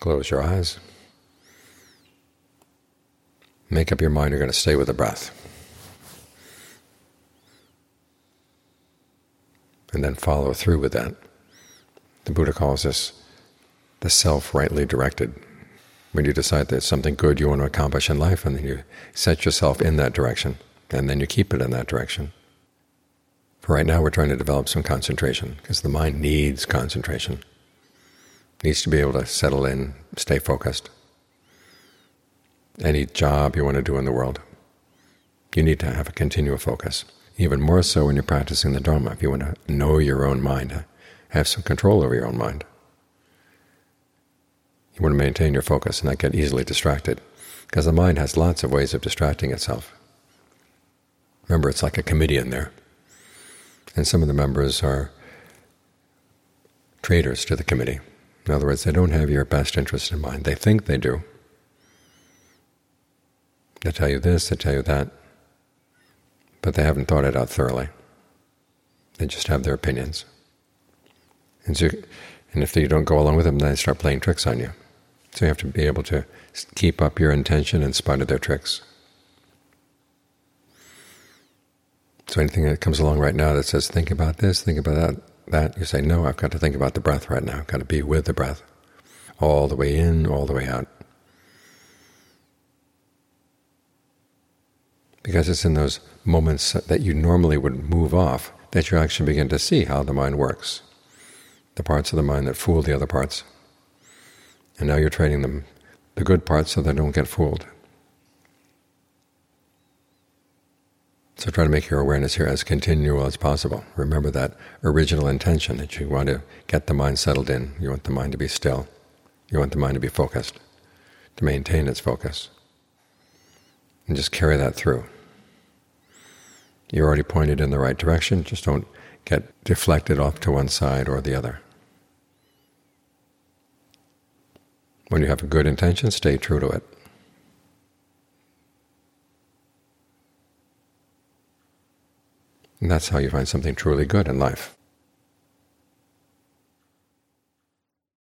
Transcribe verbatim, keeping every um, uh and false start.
Close your eyes. Make up your mind you're going to stay with the breath. And then follow through with that. The Buddha calls this the self rightly directed. When you decide there's something good you want to accomplish in life, and then you set yourself in that direction, and then you keep it in that direction. For right now we're trying to develop some concentration, because the mind needs concentration. It needs to be able to settle in, stay focused. Any job you want to do in the world, you need to have a continual focus. Even more so when you're practicing the Dharma, if you want to know your own mind, have some control over your own mind. You want to maintain your focus and not get easily distracted, because the mind has lots of ways of distracting itself. Remember, it's like a committee in there, and some of the members are traitors to the committee. In other words, they don't have your best interest in mind. They think they do. They tell you this, they tell you that, but they haven't thought it out thoroughly. They just have their opinions. And, so, and if you don't go along with them, they start playing tricks on you. So you have to be able to keep up your intention in spite of their tricks. So anything that comes along right now that says, think about this, think about that, that, you say, no, I've got to think about the breath right now. I've got to be with the breath, all the way in, all the way out. Because it's in those moments that you normally would move off that you actually begin to see how the mind works, the parts of the mind that fool the other parts. And now you're training them the good parts so they don't get fooled. So try to make your awareness here as continual as possible. Remember that original intention that you want to get the mind settled in. You want the mind to be still. You want the mind to be focused, to maintain its focus. And just carry that through. You're already pointed in the right direction, just don't get deflected off to one side or the other. When you have a good intention, stay true to it. And that's how you find something truly good in life.